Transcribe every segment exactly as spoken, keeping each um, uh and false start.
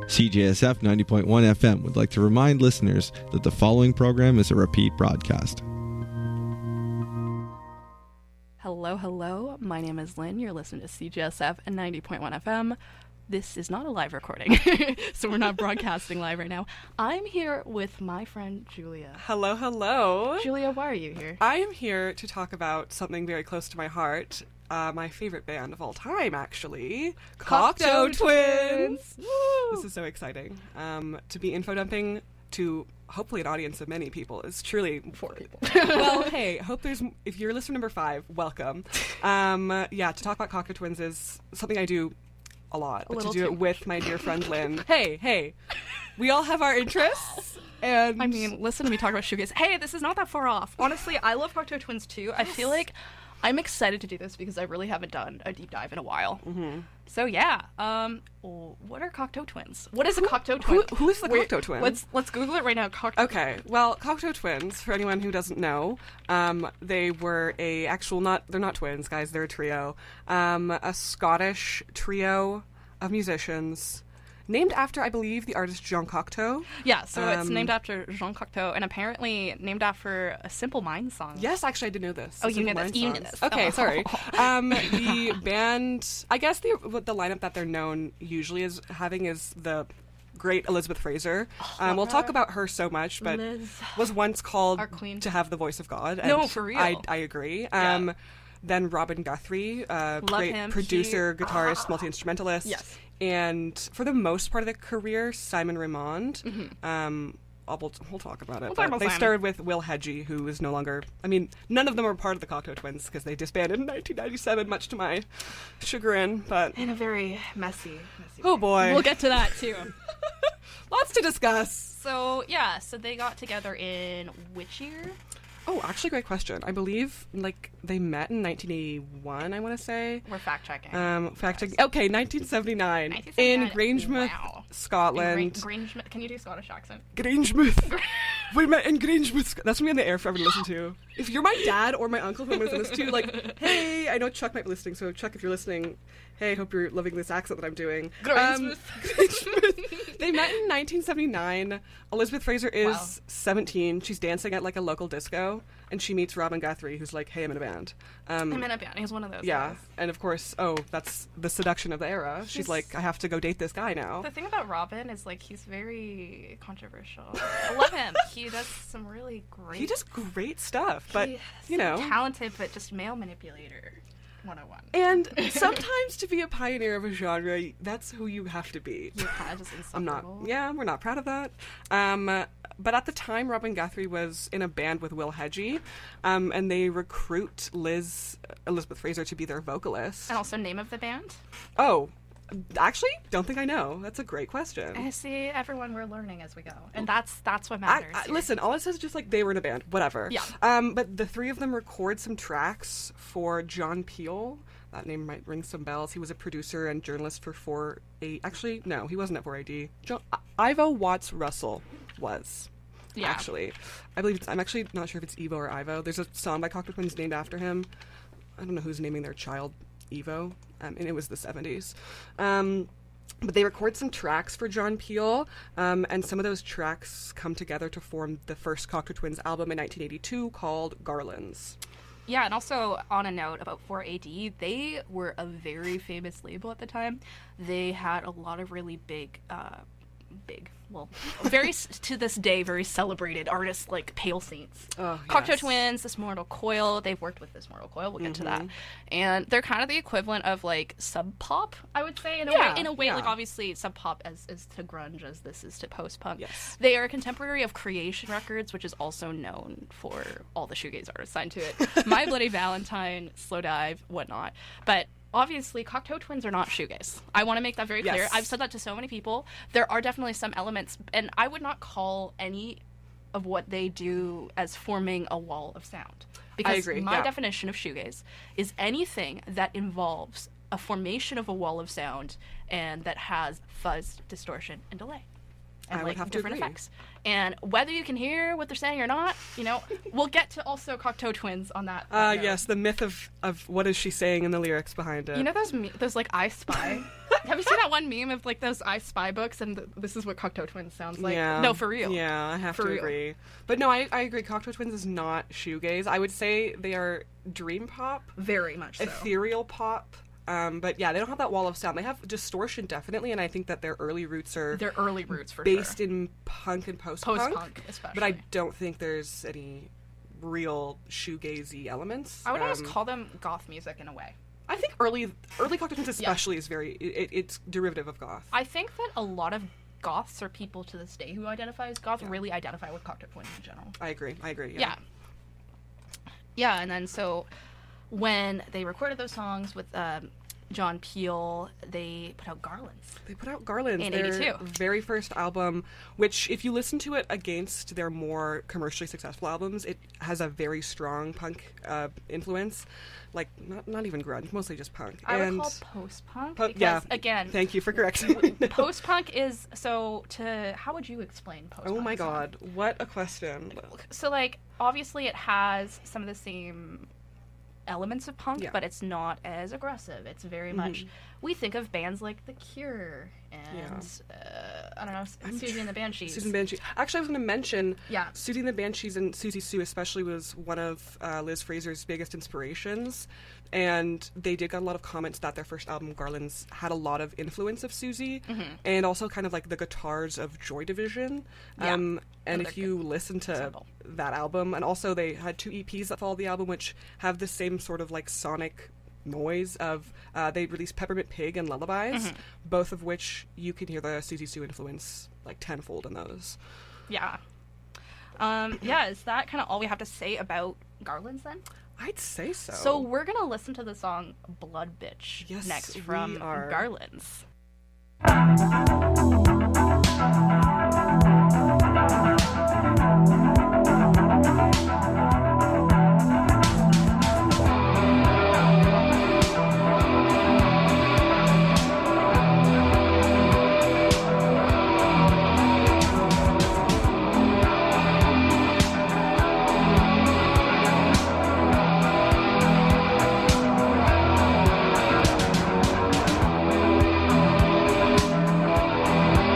C J S F ninety point one F M would like to remind listeners that the following program is a repeat broadcast. Hello, hello. My name is Lynn. You're listening to C J S F and ninety point one F M. This is not a live recording, so we're not broadcasting live right now. I'm here with my friend Julia. Hello, hello. Julia, why are you here? I am here to talk about something very close to my heart. Uh, my favorite band of all time, actually. Cocteau Twins! Woo! This is so exciting. Um, to be info dumping to hopefully an audience of many people is truly... Four people. Well, hey, hope there's... If you're listener number five, welcome. Um, yeah, to talk about Cocteau Twins is something I do a lot, A but to little do it too with my dear friend Lynn. Hey, hey, we all have our interests, and I mean, listen to me talk about shoegaze. Hey, this is not that far off. Honestly, I love Cocteau Twins too. I feel like I'm excited to do this because I really haven't done a deep dive in a while. Mm-hmm. So yeah, um, what are Cocteau Twins? What is a Cocteau Twin? Who, who is the Wait, Cocteau Twin? Let's let's Google it right now. Cocteau. Okay, well, Cocteau Twins, for anyone who doesn't know, um, they were a actual not they're not twins, guys. They're a trio, um, a Scottish trio of musicians. Named after, I believe, the artist Jean Cocteau. Yeah, so um, it's named Um, after Jean Cocteau, and apparently named after a Simple Minds song. Yes, actually, I did know this. Oh, you Simple knew this. Minds You knew songs. this. Okay, Oh. sorry. Um, the band, I guess the the lineup that they're known usually is having is the great Elizabeth Fraser. Um, we'll talk about her so much, but Liz. was once called Our queen. to have the voice of God. And No, for real. I, I agree. Yeah. Um, Then Robin Guthrie, uh, Love great him. producer, He- guitarist, multi-instrumentalist. Yes. And for the most part of their career, Simon Raymond. Mm-hmm. Um, I'll, we'll, we'll talk about it. We'll but talk about they Simon. started with Will Hedgie, who is no longer... I mean, none of them are part of the Cocteau Twins because they disbanded in nineteen ninety-seven, much to my chagrin. But, In a very messy, messy oh way. boy. We'll get to that too. Lots to discuss. So yeah, so they got together in which year? Oh, actually, great question. I believe, like, they met in nineteen eighty-one, I want to say. We're fact checking. Um, fact checking. Okay, nineteen seventy-nine. In Grangemouth, Wow. Scotland. Grangemouth. Can you do Scottish accent? Grangemouth. We met in Grangemouth. Sc- That's gonna be on the air for everyone to listen to. If you're my dad or my uncle who listens to this too, like, hey, I know Chuck might be listening, so Chuck, if you're listening, hey, hope you're loving this accent that I'm doing. Grangemouth. Grangemouth. They met in nineteen seventy-nine. Elizabeth Fraser is Wow. seventeen. She's dancing at like a local disco, and she meets Robin Guthrie, who's like, hey, I'm in a band. Um, I'm in a band. He's one of those. yeah, guys. and of course, oh, that's the seduction of the era. She's, She's- like, I have to go date this guy now. The thing about Robin is like he's very controversial. I love him. He does some really great. He does great stuff, but He's you know, talented, but just male manipulator. one oh one. and sometimes to be a pioneer of a genre, that's who you have to be. You're kind of just I'm not. insufferable. Yeah, we're not proud of that. Um, but at the time, Robin Guthrie was in a band with Will Hedgie, um, and they recruit Liz Elizabeth Fraser to be their vocalist. And also name of the band. Oh, actually, don't think I know. That's a great question. I see, everyone, we're learning as we go, and that's that's what I, matters. I, here. listen, all it says is just like they were in a band, whatever. Yeah. Um, but the three of them record some tracks for John Peel. That name might ring some bells. He was a producer and journalist for four A. Actually, no, he wasn't at four A D. John, Ivo Watts Russell was. Yeah. Actually, I believe it's, I'm actually not sure if it's Evo or Ivo. There's a song by Cocteau Twins named after him. I don't know who's naming their child Evo, um, and it was the seventies. Um, but they record some tracks for John Peel, um, and some of those tracks come together to form the first Cocteau Twins album in nineteen eighty-two called Garlands. Yeah, and also on a note about four A D, they were a very famous label at the time. They had a lot of really big, uh, big, well, very to this day very celebrated artists like Pale Saints, Oh, Cocteau yes. Twins, This Mortal Coil. They've worked with This Mortal Coil. We'll get to that, Mm-hmm. and they're kind of the equivalent of like Sub Pop, I would say, in a Yeah, way. In a way, yeah. like obviously Sub Pop as is to grunge as this is to post punk. Yes. They are a contemporary of Creation Records, which is also known for all the shoegaze artists signed to it. My Bloody Valentine, Slow Dive, whatnot. But obviously, Cocteau Twins are not shoegaze. I want to make that very clear. Yes. I've said that to so many people. There are definitely some elements, and I would not call any of what they do as forming a wall of sound. Because agree, my yeah. definition of shoegaze is anything that involves a formation of a wall of sound and that has fuzz, distortion, and delay. And I would like have to different agree. effects. And whether you can hear what they're saying or not, you know, we'll get to also Cocteau Twins on that. Uh, note. yes, the myth of, of what is she saying in the lyrics behind it. You know those me- those like I Spy Have you seen that one meme of like those I Spy books and th- this is what Cocteau Twins sounds like? Yeah. No, for real. Yeah, I have For to real. agree. But no, I, I agree. Cocteau Twins is not shoegaze. I would say they are dream pop, Very much so. ethereal pop. Um, but yeah, they don't have that wall of sound. They have distortion, definitely, and I think that their early roots are Their early roots for based sure. in punk and post-punk. Post-punk, especially. But I don't think there's any real shoegazy elements. I would almost Um, call them goth music in a way. I think early early Cocteau Twins especially is very it, it's derivative of goth. I think that a lot of goths or people to this day who identify as goth really identify with Cocteau Twins in general. I agree. I agree. Yeah. Yeah, and then so when they recorded those songs with um, John Peel, they put out Garlands. They put out Garlands, In their eighty-two. very first album, which if you listen to it against their more commercially successful albums, it has a very strong punk uh, influence. Like, not not even grunge, mostly just punk. I and would call post-punk Po- because, yeah, again, thank you for correcting me. No. post-punk is, so to, how would you explain post-punk? Oh my song? god, what a question. So, like, obviously it has some of the same elements of punk, Yeah. but it's not as aggressive. It's very much, we think of bands like The Cure and, uh, I don't know, I'm Susie tr- and the Banshees. Susan Banshees. Actually, I was going to mention Yeah. Susie and the Banshees and Susie Sue especially was one of uh, Liz Fraser's biggest inspirations. And they did get a lot of comments that their first album, Garlands, had a lot of influence of Susie and also kind of like the guitars of Joy Division. Yeah. Um, and Another if you good listen to example. that album, and also they had two E Ps that followed the album, which have the same sort of like sonic noise of uh, they released Peppermint Pig and Lullabies, both of which you can hear the Susie Sue influence like tenfold in those. Yeah. Um, yeah, is that kind of all we have to say about Garlands then? I'd say so. So we're going to listen to the song Blood Bitch Yes, next we from are. Garlands. Thank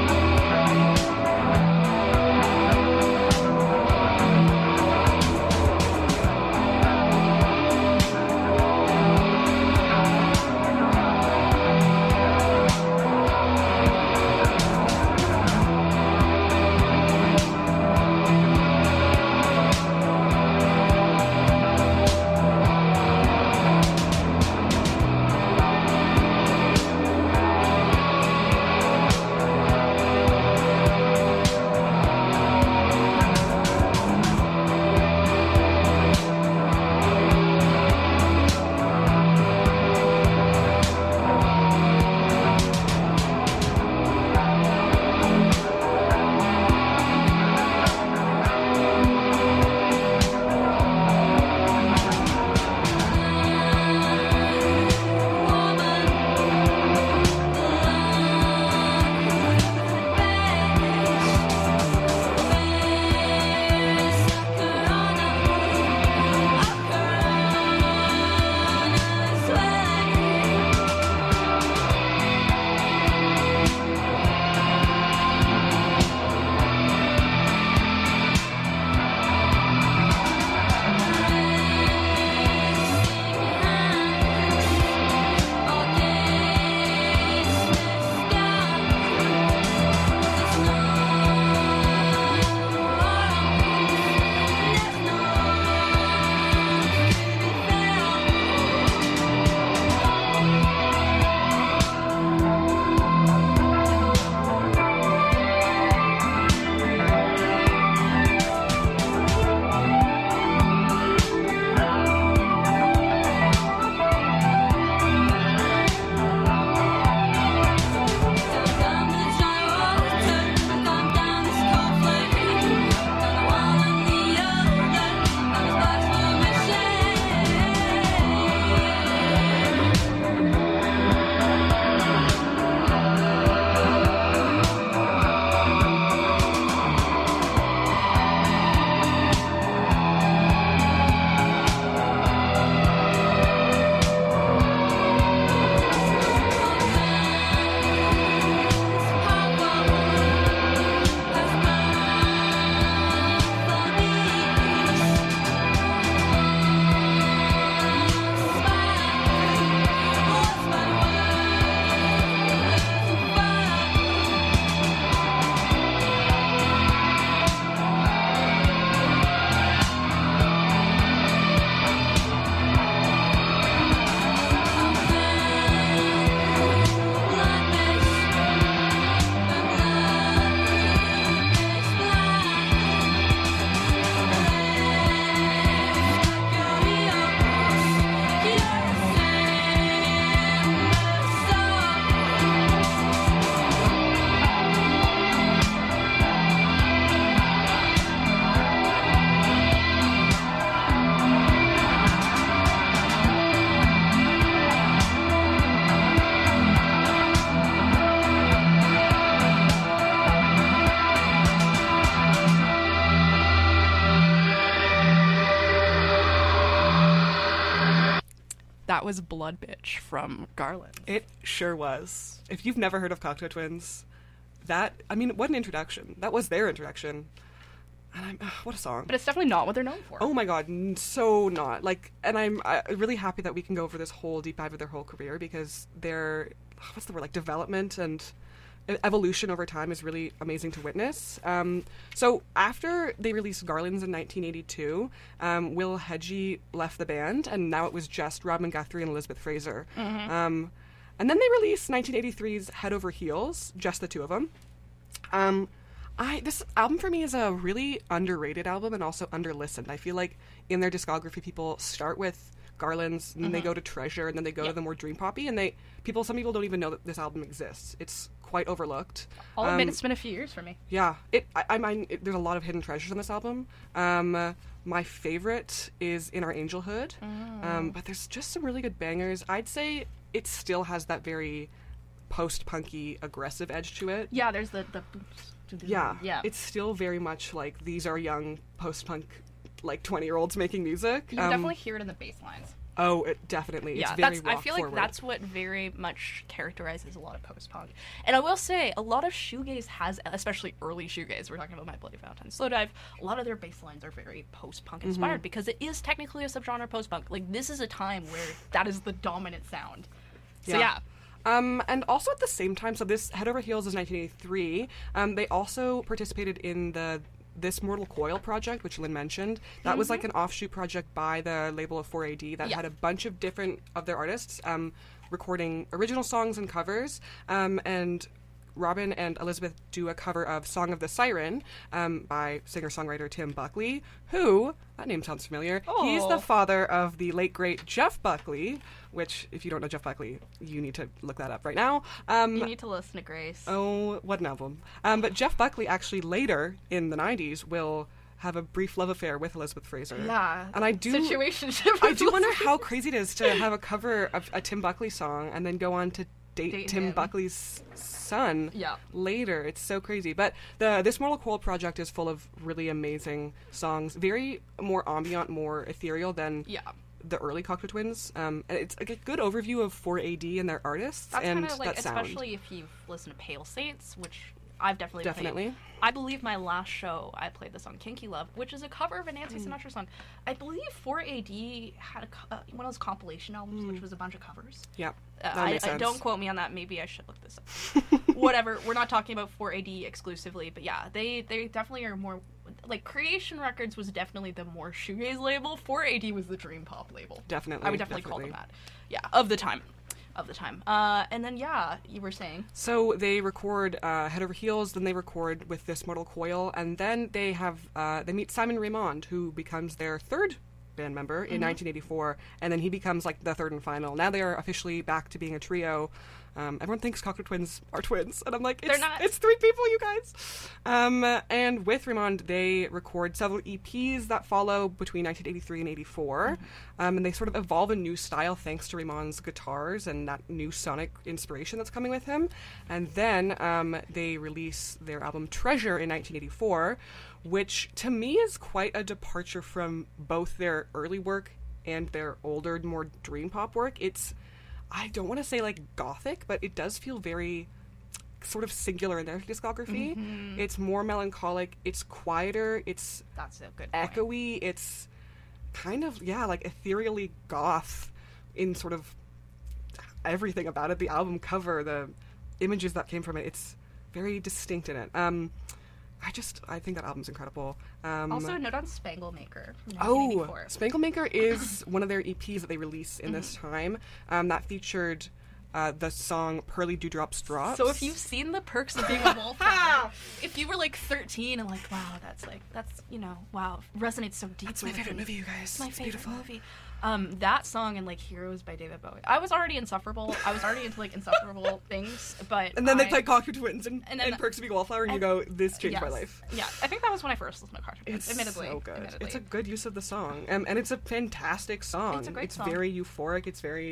that was Blood Bitch from Garland. It sure was. If you've never heard of Cocteau Twins, that, I mean, what an introduction. That was their introduction. And I'm, uh, what a song. But it's definitely not what they're known for. Oh my god, n- so not. Like, and I'm uh, really happy that we can go over this whole deep dive of their whole career, because their, what's the word, like, development and e- evolution over time is really amazing to witness. Um, so after they released Garlands in nineteen eighty-two, um, Will Hedgie left the band, and now it was just Robin Guthrie and Elizabeth Fraser. Mm-hmm. Um, and then they released nineteen eighty-three's Head Over Heels, just the two of them. Um... I this album for me is a really underrated album and also underlistened. I feel like in their discography, people start with Garlands, and then Mm-hmm. they go to Treasure, and then they go Yep. to the more dream poppy, and they people some people don't even know that this album exists. It's quite overlooked. I'll admit Um, it's been a few years for me. yeah, it. I, I mean, it, there's a lot of hidden treasures on this album. Um, uh, my favorite is In Our Angelhood, Mm. um, but there's just some really good bangers. I'd say it still has that very post-punky, aggressive edge to it. Yeah, there's the the. Yeah, yeah. It's still very much like these are young post-punk, like twenty-year-olds making music. You can Um, definitely hear it in the bass lines. Oh, it definitely. Yeah, it's very that's. I rock feel like forward. that's what very much characterizes a lot of post-punk. And I will say, a lot of shoegaze has, especially early shoegaze. We're talking about My Bloody Valentine, Slowdive. A lot of their bass lines are very post-punk inspired Mm-hmm. because it is technically a subgenre post-punk. Like, this is a time where that is the dominant sound. So Yeah. yeah. Um, and also at the same time, so this Head Over Heels is nineteen eighty-three. Um, they also participated in the This Mortal Coil project, which Lynn mentioned. That was like an offshoot project by the label of four A D that Yeah. had a bunch of different of their artists um, recording original songs and covers. Um, and Robin and Elizabeth do a cover of Song of the Siren um, by singer-songwriter Tim Buckley, who, that name sounds familiar, he's the Oh. father of the late, great Jeff Buckley, which, if you don't know Jeff Buckley, you need to look that up right now. Um, You need to listen to Grace. oh, what an album. Um, but Jeff Buckley actually later, in the nineties, will have a brief love affair with Elizabeth Fraser. Yeah. And I do... Situationship. I do wonder how crazy it is to have a cover of a Tim Buckley song and then go on to date, Date Tim him. Buckley's son Yeah. later. It's so crazy. But the This Mortal Coil project is full of really amazing songs, very more ambient, more ethereal than Yeah. the early Cocteau Twins. Um, and it's like a good overview of four A D and their artists That's and kind of like, that sound. especially if you've listened to Pale Saints, which I've definitely Definitely. played. I believe my last show I played the song Kinky Love, which is a cover of a Nancy Mm. Sinatra song. I believe four A D had a, co- uh, one of those compilation albums, which was a bunch of covers. Yeah, Uh, Mm. that I, makes I sense. don't quote me on that. Maybe I should look this up. Whatever. We're not talking about four A D exclusively, but yeah, they they definitely are more like Creation Records was definitely the more shoegaze label. four A D was the dream pop label. Definitely, I would definitely, definitely. call them that. Yeah, of the time, of the time. Uh, and then yeah, you were saying. So they record uh, Head Over Heels, then they record with This Mortal Coil, and then they have uh, they meet Simon Raymond, who becomes their third band member in nineteen eighty-four, and then he becomes like the third and final. Now they are officially back to being a trio. Um, everyone thinks Cocteau Twins are twins, and I'm like, it's, They're not. it's three people, you guys. Um, and with Raymond, they record several E Ps that follow between nineteen eighty-three and eighty-four, um, and they sort of evolve a new style thanks to Raymond's guitars and that new sonic inspiration that's coming with him. And then um, they release their album Treasure in nineteen eighty-four, which to me is quite a departure from both their early work and their older, more dream pop work. It's, I don't want to say like gothic, but it does feel very sort of singular in their discography. Mm-hmm. It's more melancholic, it's quieter, it's That's a good point. echoey, it's kind of, yeah, like ethereally goth in sort of everything about it. The album cover, the images that came from it, it's very distinct in it. Um, I just, I think that album's incredible. Um, Also, a note on Spangle Maker. From Oh, nineteen eighty-four. Spangle Maker is one of their E Ps that they release in this Mm-hmm. time. Um, that featured uh, the song Pearly Dewdrops Drops. So if you've seen The Perks of Being a Wallflower, if you were like thirteen and like, wow, that's like, that's, you know, wow, resonates so deeply. It's my with favorite me. movie, you guys. It's my It's favorite beautiful. movie. Um, that song and like Heroes by David Bowie. I was already insufferable. I was already into like insufferable things, but And then I, they play Cocteau Twins and, and and, then- Perks of Being a Wallflower, and you and- go, this changed my yes. life. Yeah, I think that was when I first listened to Cocteau Twins. It's admittedly, so good. admittedly. It's a good use of the song, um, and it's a fantastic song. It's a great it's song. very euphoric. It's very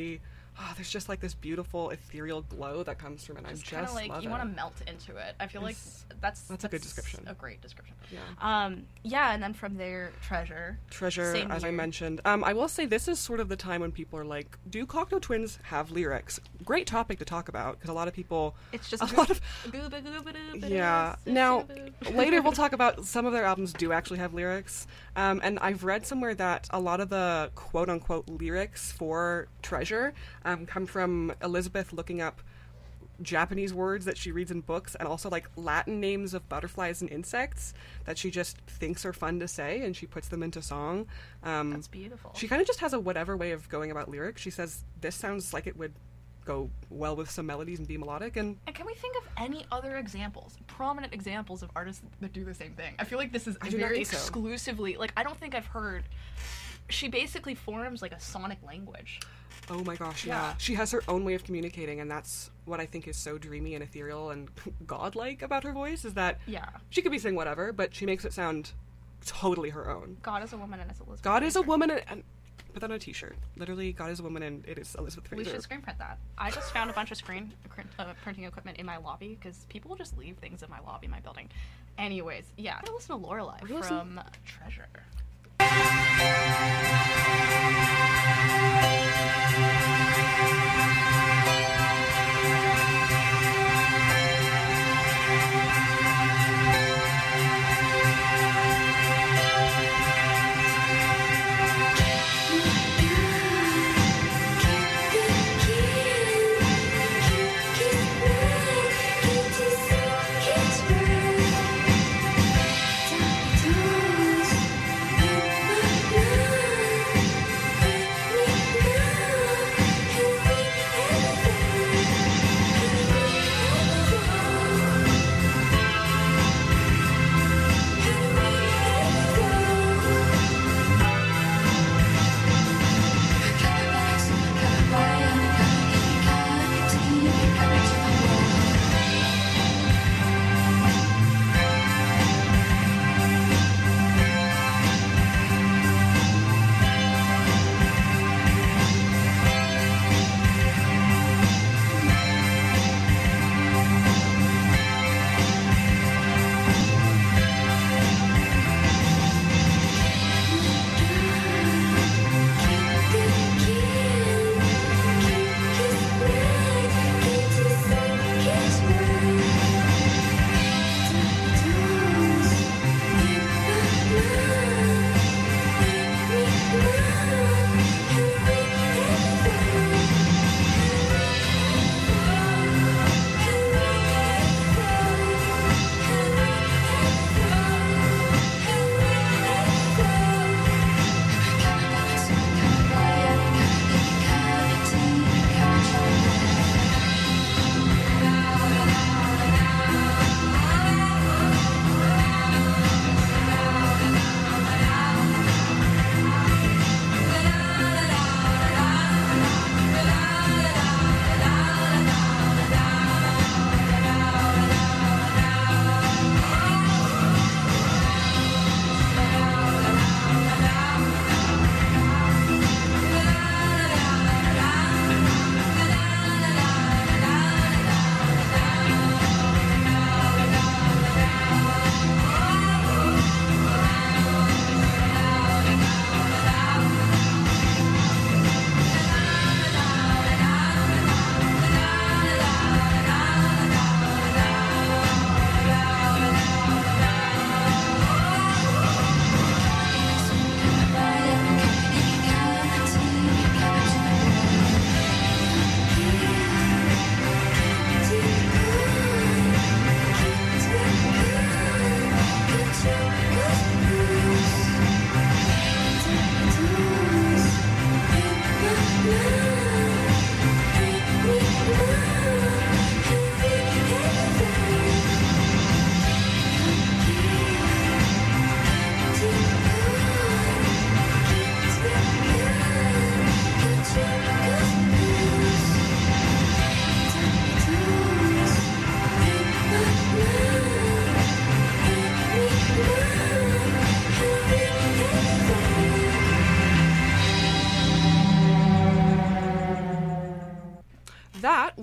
oh, there's just like this beautiful ethereal glow that comes from it. I It's just kind of like love you it. want to melt into it. I feel It's- like that's that's a good description. A great description. Yeah. Um, yeah, and then from there, Treasure. Treasure, Same as I year. mentioned. Um, I will say this is sort of the time when people are like, do Cocteau Twins have lyrics? Great topic to talk about because a lot of people. It's just a lot of. Gooba, gooba, dooba, Yeah. dooba, Now, dooba. later we'll talk about some of their albums do actually have lyrics. Um, and I've read somewhere that a lot of the quote unquote lyrics for Treasure um, come from Elizabeth looking up Japanese words that she reads in books and also like Latin names of butterflies and insects that she just thinks are fun to say and she puts them into song. Um, That's beautiful. she kind of just has a whatever way of going about lyrics. She says, this sounds like it would go well with some melodies and be melodic, and And can we think of any other examples, prominent examples of artists that do the same thing? I feel like this is I do not very think so. exclusively, like, I don't think I've heard. She basically forms like a sonic language. oh my gosh, yeah. Yeah. She has her own way of communicating, and that's what I think is so dreamy and ethereal and godlike about her voice, is that Yeah. she could be saying whatever, but she makes it sound totally her own. God is a woman and it's Elizabeth. God is a Fraser. woman, and, and put that on a t-shirt. Literally, God is a woman, and it is Elizabeth We Fraser. should screen print that. I just found a bunch of screen uh, printing equipment in my lobby because people just leave things in my lobby, my building. Anyways, yeah. I'm gonna listen to Lorelei Listen. from Treasure. Kiss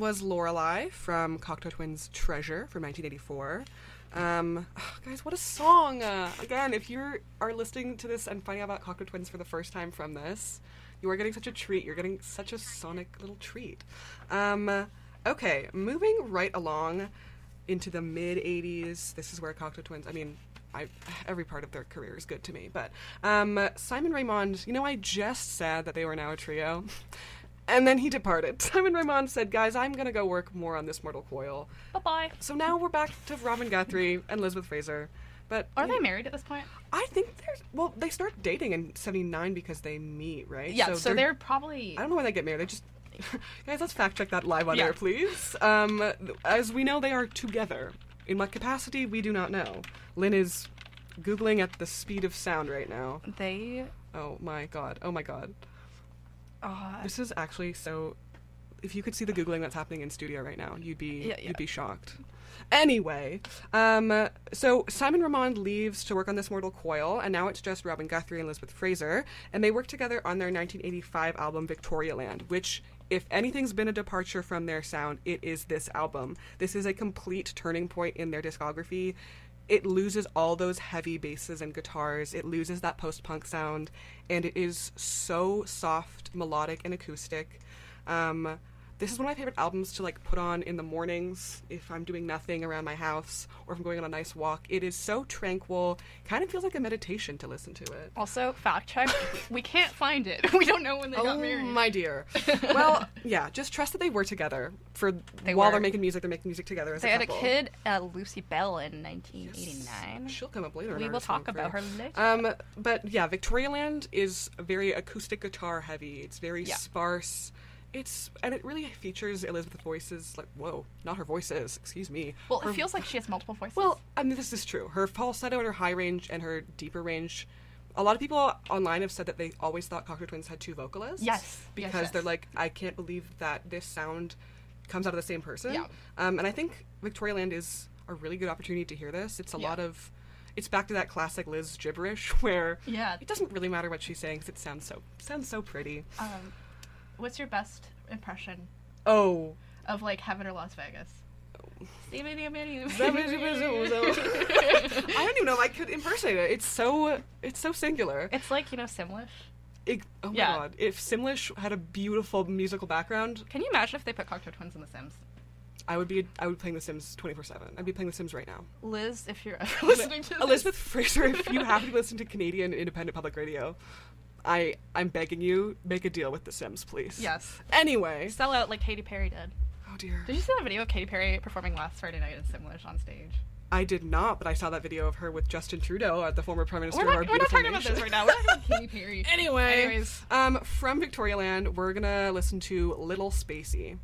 was Lorelei from Cocteau Twins' Treasure from nineteen eighty-four. Um, oh, guys, what a song! Uh, again, if you are listening to this and finding out about Cocteau Twins for the first time from this, you are getting such a treat. You're getting such a sonic little treat. Um, okay, moving right along into the mid-eighties. This is where Cocteau Twins, I mean, I, every part of their career is good to me, but um, Simon Raymond, you know, I just said that they were now a trio. And then he departed. Simon Raymond said, guys, I'm going to go work more on This Mortal Coil. Bye-bye. So now we're back to Robin Guthrie and Elizabeth Fraser. But Are they married at this point? I think they're... Well, they start dating in seventy-nine because they meet, right? Yeah, so, so they're, they're probably... I don't know when they get married. They just... Guys, let's fact check that live on yeah. air, please. Um, as we know, they are together. In what capacity, we do not know. Lynn is Googling at the speed of sound right now. They... Oh my god. Oh my god. Uh, this is actually so... If you could see the Googling that's happening in studio right now, you'd be yeah, yeah. you'd be shocked. Anyway, um, so Simon Raymond leaves to work on This Mortal Coil, and now it's just Robin Guthrie and Elizabeth Fraser, and they work together on their nineteen eighty-five album Victorialand, which, if anything's been a departure from their sound, it is this album. This is a complete turning point in their discography. It loses all those heavy basses and guitars. It loses that post-punk sound, and it is so soft, melodic, and acoustic. Um, this is one of my favorite albums to like put on in the mornings if I'm doing nothing around my house or if I'm going on a nice walk. It is so tranquil. Kind of feels like a meditation to listen to it. Also, fact check, we can't find it. We don't know when they oh, got married. My dear. Well, yeah, just trust that they were together for they while were. they're making music. They're making music together as they a had couple. a kid, uh, Lucy Bell, in nineteen eighty-nine. Yes. She'll come up later. We in will our talk song about for- her later. Um, but yeah, Victorialand is very acoustic guitar heavy. It's very Yeah. sparse. It's and it really features Elizabeth's voices. Like, whoa, not her voices. Excuse me. Well, Her- it feels like she has multiple voices. Well, I mean, this is true. Her falsetto and her high range and her deeper range. A lot of people online have said that they always thought Cocteau Twins had two vocalists. Yes, because yes, yes. they're like, I can't believe that this sound comes out of the same person. Yeah. Um, and I think Victorialand is a really good opportunity to hear this. It's a Yeah. lot of, it's back to that classic Liz gibberish where Yeah. it doesn't really matter what she's saying because it sounds so sounds so pretty. Um, what's your best impression Oh. of like Heaven or Las Vegas? I don't even know if I could impersonate it. It's so it's so singular. It's like, you know, Simlish. It, oh my Yeah. god! If Simlish had a beautiful musical background, Can you imagine if they put Cocteau Twins in The Sims? I would be I would be playing The Sims twenty-four seven. I'd be playing The Sims right now. Liz, if you're ever listening to this. Elizabeth Fraser, if you happen to listen to Canadian independent public radio, I I'm begging you, make a deal with The Sims, please. Yes. Anyway. Sell out like Katy Perry did. Oh dear. Did you see that video of Katy Perry performing last Friday night in Simlish on stage? I did not, but I saw that video of her with Justin Trudeau, uh, the former Prime Minister We're of not, our we're not beautiful talking about nation. this right now. We're talking about Katy Perry. Anyway, Anyways. um, from Victorialand, we're gonna listen to Little Spacey.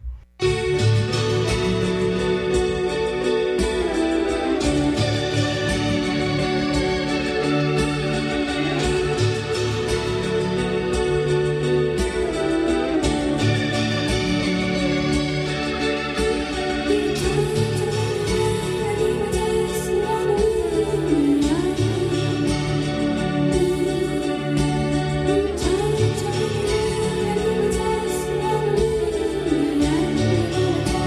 Thank you.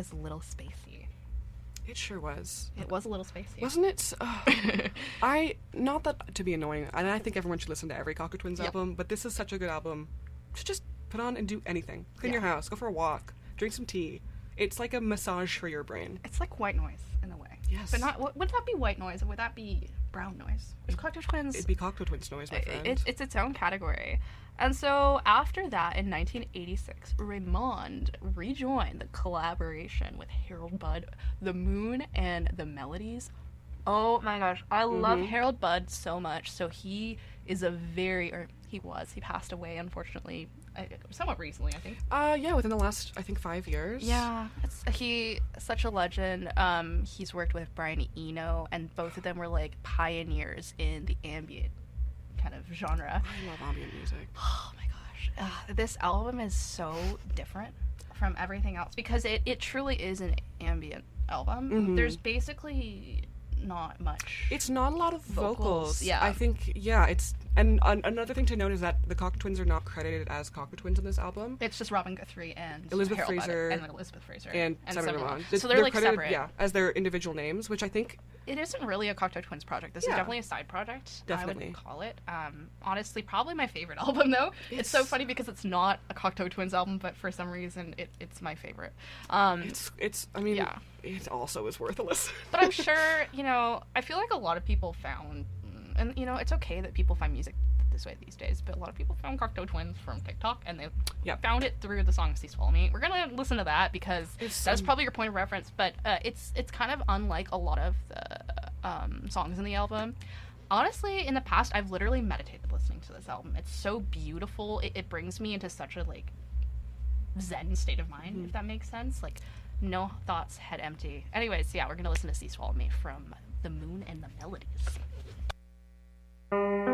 was a little spacey. It sure was. It was a little spacey. Wasn't it? Uh, I, not that to be annoying, and I think everyone should listen to every Cocteau Twins Yep. album, but this is such a good album to just put on and do anything. Clean Yeah. your house, go for a walk, drink some tea. It's like a massage for your brain. It's like white noise in a way. Yes. But not, w- would that be white noise or would that be brown noise? Is Cocteau Twins... It'd be Cocteau Twins noise, my I- friend. It's, it's its own category. And so after that, in nineteen eighty-six, Raymond rejoined the collaboration with Harold Budd, The Moon and the Melodies. Oh my gosh, I love Mhm. Harold Budd so much. So he is a very, or he was, he passed away, unfortunately, uh, somewhat recently, I think. Uh, yeah, within the last, I think, five years. Yeah, it's, he such a legend. Um, he's worked with Brian Eno, and both of them were like pioneers in the ambient kind of genre. I love ambient music. Oh my gosh, uh, this album is so different from everything else because it, it truly is an ambient album. Mhm. There's basically not much. It's not a lot of vocals. Vocals, yeah. I think, yeah, it's... And an another thing to note is that the Cocteau Twins are not credited as Cocteau Twins in this album. It's just Robin Guthrie and Elizabeth Harold Budd Fraser and Elizabeth Fraser And, Simon Simon Ramon. So they're, like credited, separate. Yeah, as their individual names, which I think... It isn't really a Cocteau Twins project. This Yeah. is definitely a side project. Definitely. I would call it. Um, honestly, probably my favorite album though. It's, so It's- funny because it's not a Cocteau Twins album, but for some reason it, it's my favorite. Um, It's, it's I mean, Yeah. it also is worth a listen. but I'm sure, you know, I feel like a lot of people found, and you know, it's okay that people find music this way these days, but a lot of people found Cocteau Twins from TikTok, and they Yep. found it through the song "Cease Swallow Me." We're gonna listen to that because It's, that's um, probably your point of reference, but uh, it's it's kind of unlike a lot of the um, songs in the album. Honestly, in the past, I've literally meditated listening to this album. It's so beautiful. It, it brings me into such a like zen state of mind, Mm-hmm. if that makes sense. Like, no thoughts, head empty. Anyways, yeah, we're gonna listen to "Cease Swallow Me" from The Moon and the Melodies.